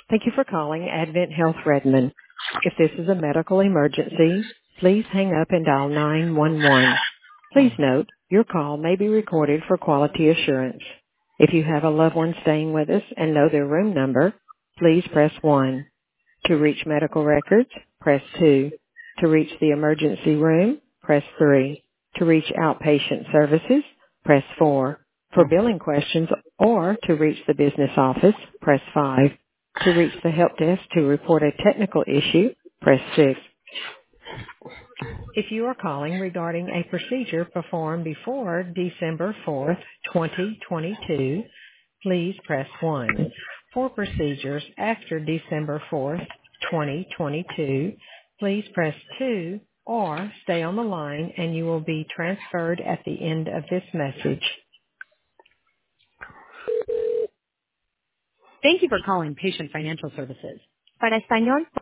Thank you for calling Advent Health Redmond. If this is a medical emergency, please hang up and dial 911. Please note, your call may be recorded for quality assurance. If you have a loved one staying with us and know their room number, please press 1. To reach medical records, press 2. To reach the emergency room, press 3. To reach outpatient services, press 4. For billing questions or to reach the business office, press 5. To reach the help desk to report a technical issue, press 6. If you are calling regarding a procedure performed before December 4th, 2022, please press 1. For procedures after December 4th, 2022, please press 2 or stay on the line and you will be transferred at the end of this message. Thank you for calling Patient Financial Services. Para español,